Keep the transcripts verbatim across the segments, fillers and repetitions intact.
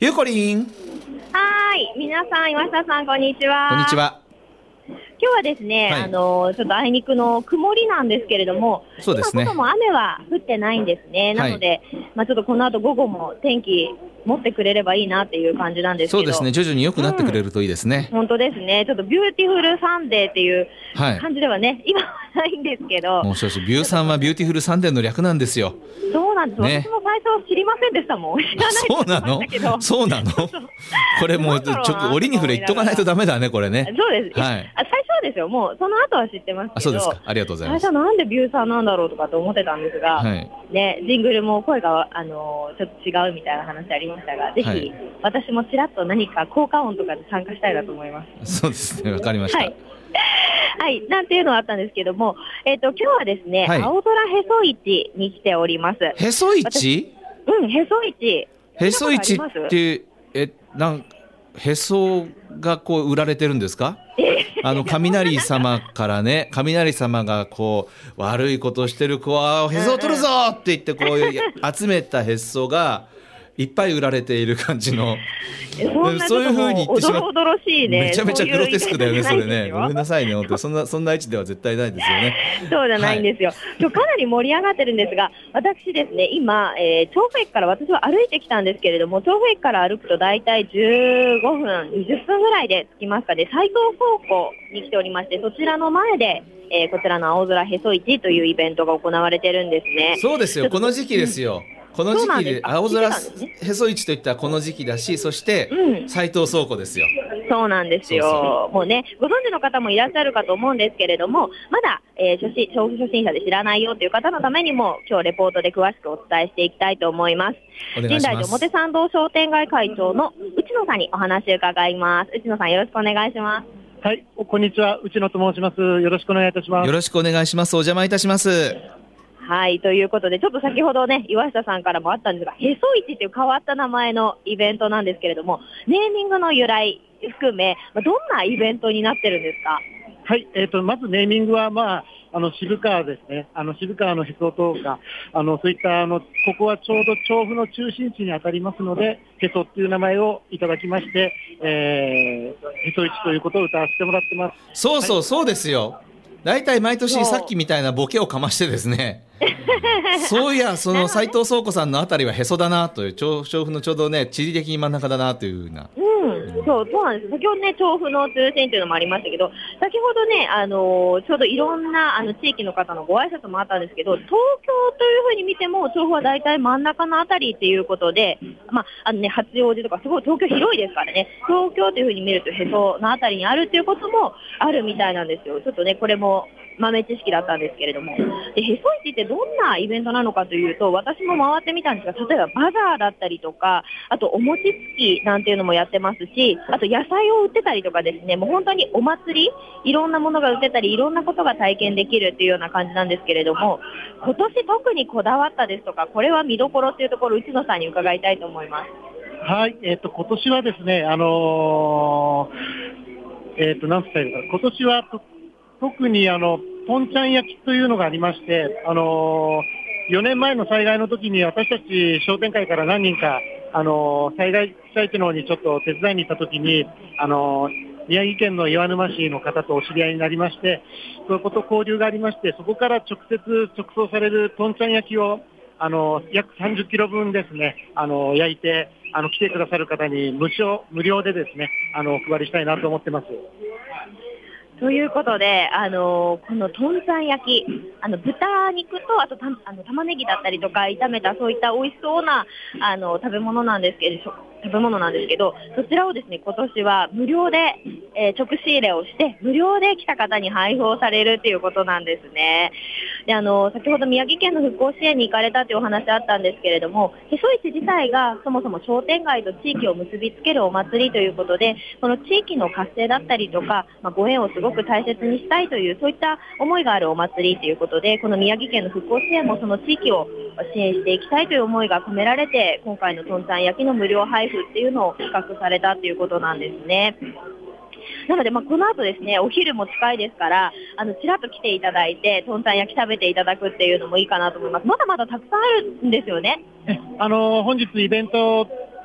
ゆうこりん。 はい、皆さん、岩下さん、こんにちは。 こんにちは。 今日はですね、はい、あのちょっとあいにくの曇りなんですけれども、 そうですね、 今外も雨は降ってないんですね。なので、はい、まあ、ちょっとこの後午後も天気持ってくれればいいなっていう感じなんですけど。 そうですね、徐々に良くなってくれるといいですね。 うん、本当ですね。ちょっとビューティフルサンデーっていう感じではね、はい、今はないんですけど。 もう少しビューさんはビューティフルサンデーの略なんですよ。 そうなんです、ね、私も最初知りませんでしたもん。知らないそうなのそうなのこれもうちょっと折に触れ言っとかないとダメだね、これね。 そうです、 はい、 あ最初はですよ、もうその後は知ってますけど。 あ、そうですか、ありがとうございます。 最初なんでビューさんなんだろうとかと思ってたんですが、 はい、 ね、ジングルも声が、あのー、ちょっと違うみたいな話ありましたが、ぜひ、はい、私もちらっと何か効果音とかで参加したいなと思います。 そうですね、わかりました。 はいはい、なんていうのがあったんですけども、えっと、今日はですね、はい、青空へそ市に来ております。 へそ市？ うん、へそ市。 へそ市って、え、なんへそがこう売られてるんですか？あの雷様からね、雷様がこう悪いことをしてる子はへそを取るぞって言ってこう集めたへそがいっぱい売られている感じのそういう風に言ってしまう。 おどろおどろしいね。 めちゃめちゃグロテスクだよね、それね。ごめんなさいね、本当にそんなそんな位置では絶対ないですよね。 そうじゃないんですよ。はい、今日かなり盛り上がってるんですが、私ですね、今、えー、調布駅から私は歩いてきたんですけれども、調布駅から歩くとだいたいじゅうごふん、にじゅっぷんぐらいで着きますかね、斉藤倉庫に来ておりまして、そちらの前で、えー、こちらの青空へそ市というイベントが行われてるんですね。 そうですよ、この時期ですよ。この時期で青空へそ市といったらこの時期だし、そして斉藤倉庫ですよ。 そうなんですよ。そうそう、もうね、ご存知の方もいらっしゃるかと思うんですけれども、まだ、えー、初心調布初心者で知らないよという方のためにも今日レポートで詳しくお伝えしていきたいと思います。 お願いします。 神代表参道商店街会長の内野さんにお話を伺います。内野さん、よろしくお願いします。 はい、こんにちは、内野と申します。よろしくお願いいたします。 よろしくお願いします。お邪魔いたします。 はい、ということで、ちょっと先ほどね、岩下さんからもあったんですが、へそ市という変わった名前のイベントなんですけれども、ネーミングの由来含め、どんなイベントになってるんですか？ はい、えーと、まずネーミングは、まあ、あの渋川ですね、あの渋川のへそとか、あのそういったあのここはちょうど調布の中心地に当たりますので、へそっていう名前をいただきまして、えー、へそ市ということを歌わせてもらってます。 そうそう、 はい、 そうですよ。大体毎年さっきみたいなボケをかましてですねそういやその斉藤倉庫さんのあたりはへそだなという、調布のちょうどね地理的に真ん中だなというふうな、 うんうん、そうそうなんです。先ほどね調布の中心というのもありましたけど、先ほどねあのー、ちょうどいろんなあの地域の方のご挨拶もあったんですけど、東京というふうに見ても調布は大体真ん中のあたりっていうことで、まああのね八王子とかすごい東京広いですからね、東京というふうに見るとへそのあたりにあるっていうこともあるみたいなんですよ。ちょっとねこれも豆知識だったんですけれども、でへそ市ってどんなイベントなのかというと、私も回ってみたんですが、例えばバザーだったりとか、あとお餅つきなんていうのもやってますし、あと野菜を売ってたりとかですね、もう本当にお祭り、いろんなものが売ってたり、いろんなことが体験できるっていうような感じなんですけれども、今年特にこだわったですとか、これは見どころっていうところ、内野さんに伺いたいと思います。 はい、えっと今年はですね、あのー、えっとなんて言ったらいいか、今年はと特にあのとんちゃん焼きというのがありまして、あのー、よねんまえの災害の時に私たち商店会から何人か、あのー、災害被災地の方にちょっと手伝いに行った時に、あのー、宮城県の岩沼市の方とお知り合いになりまして、そういうこと交流がありまして、そこから直接直送されるとんちゃん焼きを、あのー、約さんじゅっキロぶんですね、あのー、焼いて、あの来てくださる方に無償無料でですね、あのお配りしたいなと思ってます。 ということで、あのー、このとんちゃん焼き、あの豚肉とあとたあの玉ねぎだったりとか炒めたそういった美味しそうなあの食べ物なんですけど、食べ物なんですけど、そちらをですね今年は無料で、えー、直仕入れをして無料で来た方に配布をされるということなんですね。で、あのー、先ほど宮城県の復興支援に行かれたというお話あったんですけれども、へそ市自体がそもそも商店街と地域を結びつけるお祭りということで、この地域の活性だったりとか、まあ、ご縁をすごく大切にしたいというそういった思いがあるお祭りということで、この宮城県の復興支援もその地域を支援していきたいという思いが込められて、今回のとんちゃん焼きの無料配布っていうのを企画されたということなんですね。なので、まあ、この後ですね、お昼も近いですから、あのちらっと来ていただいてとんちゃん焼き食べていただくっていうのもいいかなと思います。まだまだたくさんあるんですよね。 あの本日イベント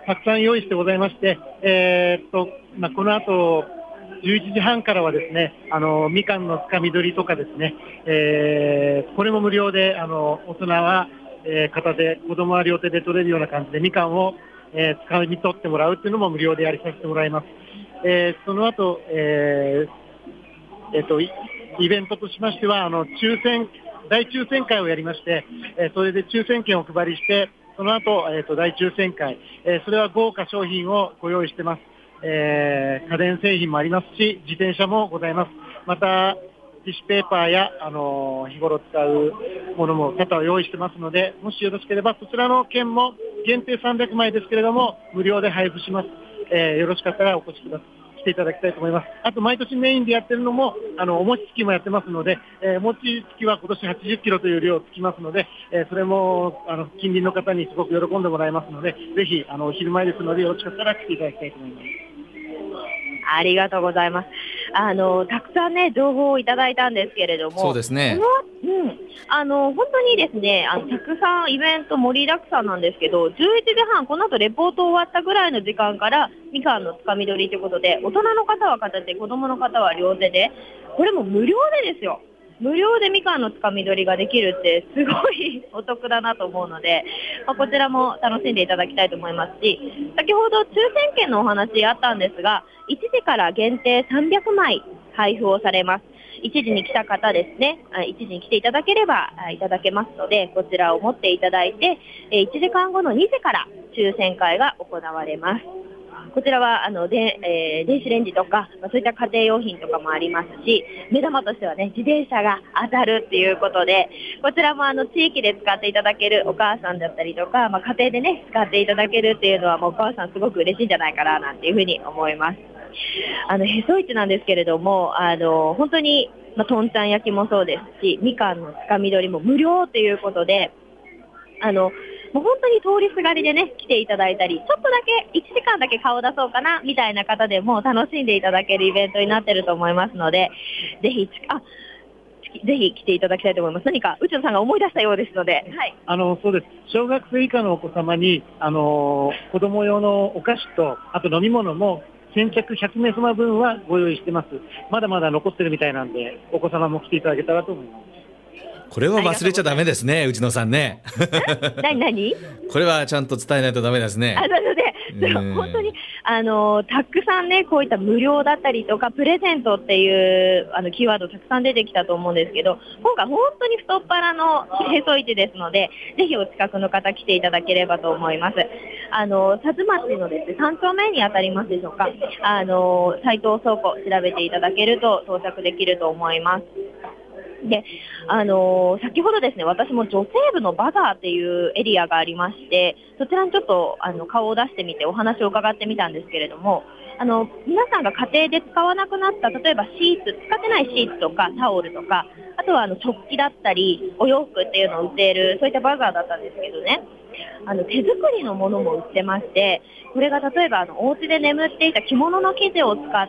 たくさん用意してございまして、えーっとまあ、この後じゅういちじはんからはですね、あのみかんのつかみ取りとかですね、えー、これも無料で、あの大人は、えー、片手、子供は両手で取れるような感じでみかんを、えー、つかみ取ってもらうっていうのも無料でやりさせてもらいます。えー、その後、えーえー、とイベントとしましては、あの抽選大抽選会をやりまして、えー、それで抽選券をお配りして、その後、えー、と大抽選会、えー、それは豪華商品をご用意してます。えー、家電製品もありますし、自転車もございます。またティッシュペーパーや、あのー、日頃使うものも多々用意してますので、もしよろしければそちらの券も限定さんびゃくまいですけれども無料で配布します。えー、よろしかったらお越しください。来ていただきたいと思います。あと毎年メインでやってるのも、あのお餅つきもやってますので、えー、餅つきは今年はちじゅっキロという量つきますので、えー、それもあの近隣の方にすごく喜んでもらえますので、ぜひあのお昼前ですのでよろしかったら来ていただきたいと思います。 ありがとうございます。あのたくさんね情報をいただいたんですけれども、 そうですね。 このうん、あの本当にですね、あのたくさんイベント盛りだくさんなんですけど、じゅういちじはん、この後レポート終わったぐらいの時間からみかんのつかみ取りということで、大人の方は片手、子供の方は両手で、これも無料でですよ。無料でみかんのつかみ取りができるってすごいお得だなと思うので、まあ、こちらも楽しんでいただきたいと思いますし、先ほど抽選券のお話あったんですが、いちじから限定さんびゃくまい配布をされます。いちじに来た方ですね、いちじに来ていただければいただけますので、こちらを持っていただいて、いちじかんごのにじから抽選会が行われます。こちらはあので、えー、電子レンジとか、まあ、そういった家庭用品とかもありますし、目玉としてはね、自転車が当たるっていうことで、こちらもあの地域で使っていただけるお母さんだったりとか、まあ、家庭でね使っていただけるっていうのはもうお母さんすごく嬉しいんじゃないかななんていうふうに思います。あのへそ市なんですけれども、あの本当に、まあ、とんちゃん焼きもそうですし、みかんのつかみ取りも無料ということで、あのもう本当に通りすがりでね来ていただいたり、ちょっとだけいちじかんだけ顔出そうかなみたいな方でも楽しんでいただけるイベントになっていると思いますので、ぜひあぜひ来ていただきたいと思います。何か内野さんが思い出したようですので、はい、 あのそうです。小学生以下のお子様にあの子供用のお菓子とあと飲み物も先着ひゃくめいさま分はご用意してます。まだまだ残ってるみたいなんで、お子様も来ていただけたらと思います。 これは忘れちゃダメですね、内野さんね。 何何これはちゃんと伝えないとダメですね。 あなので、でも本当にあのたくさんねこういった無料だったりとかプレゼントっていうあのキーワードたくさん出てきたと思うんですけど、今回本当に太っ腹のへそ市ですので、ぜひお近くの方来ていただければと思います。あの薩摩町のですねさん丁目に当たりますでしょうか。あの斉藤倉庫調べていただけると到着できると思います。であのー、先ほどですね、私も女性部のバザーっていうエリアがありまして、そちらにちょっとあの顔を出してみてお話を伺ってみたんですけれども、あの皆さんが家庭で使わなくなった例えばシーツ、使ってないシーツとかタオルとか、あとはあの食器だったりお洋服っていうのを売っているそういったバザーだったんですけどね、あの手作りのものも売ってまして、これが例えばあのお家で眠っていた着物の生地を使った、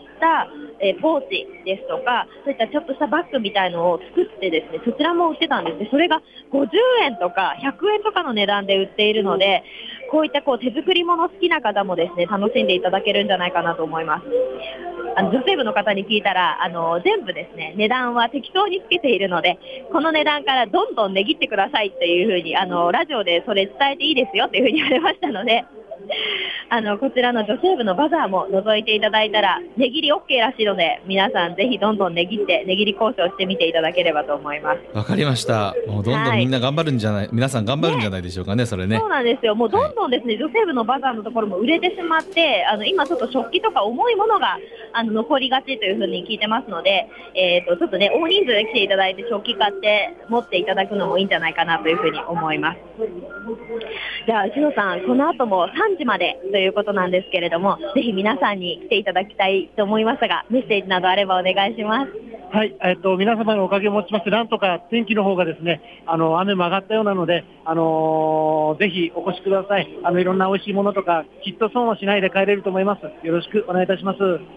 えー、ポーチですとか、そういったちょっとしたバッグみたいのを作ってですね、そちらも売ってたんですね。それがごじゅうえんとかひゃくえんとかの値段で売っているので、こういったこう手作り物好きな方もですね楽しんでいただけるんじゃないかなと思います。あの女性部の方に聞いたら、あの全部ですね値段は適当につけているので、この値段からどんどん値切ってくださいっていう風にあのラジオでそれ伝えていいですよっていう風に言われましたので、あのこちらの女性部のバザーも覗いていただいたら値切り OK らしいので、皆さんぜひどんどん値切って値切り交渉してみていただければと思います。 わかりました。もうどんどんみんな頑張るんじゃない、はい、皆さん頑張るんじゃないでしょうかね、それね。 そうなんですよ。もうどんどんですね、はい、女性部のバザーのところも売れてしまって、あの今ちょっと食器とか重いものがあの残りがちというふうに聞いてますので、えー、とちょっとね大人数で来ていただいて食器買って持っていただくのもいいんじゃないかなというふうに思います。じゃあ内野さん、この後もさんじまでということなんですけれども、ぜひ皆さんに来ていただきたいと思いますが、メッセージなどあればお願いします。 はい、えっと、皆様のおかげをもちまして、なんとか天気の方がですね、あの雨も上がったようなので、あのー、ぜひお越しください。あのいろんな美味しいものとかきっと損をしないで帰れると思います。よろしくお願いいたします。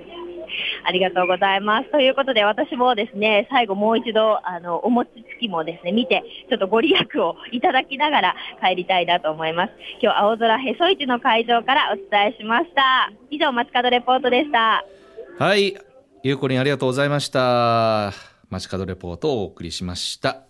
ありがとうございます。ということで、私もですね、最後もう一度、あの、お餅つきもですね、見て、ちょっとご利益をいただきながら帰りたいなと思います。今日、青空へそ市の会場からお伝えしました。以上、街角レポートでした。 はい、ゆうこりんありがとうございました。街角レポートをお送りしました。